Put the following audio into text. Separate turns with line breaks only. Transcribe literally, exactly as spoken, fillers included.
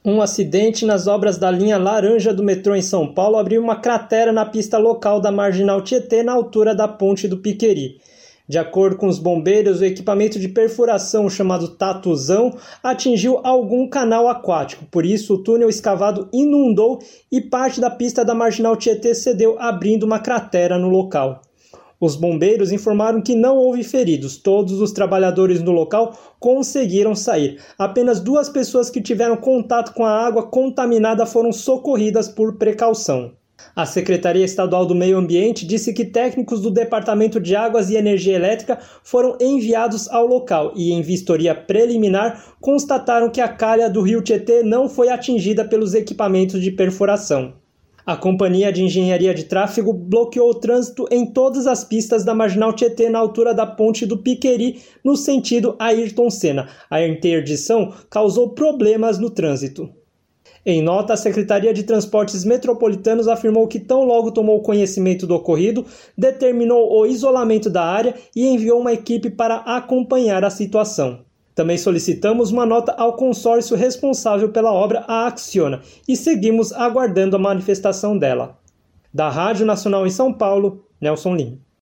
Um acidente nas obras da linha laranja do metrô em São Paulo abriu uma cratera na pista local da Marginal Tietê, na altura da Ponte do Piqueri. De acordo com os bombeiros, o equipamento de perfuração chamado Tatuzão atingiu algum canal aquático, por isso o túnel escavado inundou e parte da pista da Marginal Tietê cedeu, abrindo uma cratera no local. Os bombeiros informaram que não houve feridos, todos os trabalhadores no local conseguiram sair. Apenas duas pessoas que tiveram contato com a água contaminada foram socorridas por precaução. A Secretaria Estadual do Meio Ambiente disse que técnicos do Departamento de Águas e Energia Elétrica foram enviados ao local e, em vistoria preliminar, constataram que a calha do rio Tietê não foi atingida pelos equipamentos de perfuração. A Companhia de Engenharia de Tráfego bloqueou o trânsito em todas as pistas da Marginal Tietê na altura da Ponte do Piqueri, no sentido Ayrton Senna. A interdição causou problemas no trânsito. Em nota, a Secretaria de Transportes Metropolitanos afirmou que tão logo tomou conhecimento do ocorrido, determinou o isolamento da área e enviou uma equipe para acompanhar a situação. Também solicitamos uma nota ao consórcio responsável pela obra, a Acciona, e seguimos aguardando a manifestação dela. Da Rádio Nacional em São Paulo, Nelson Lim.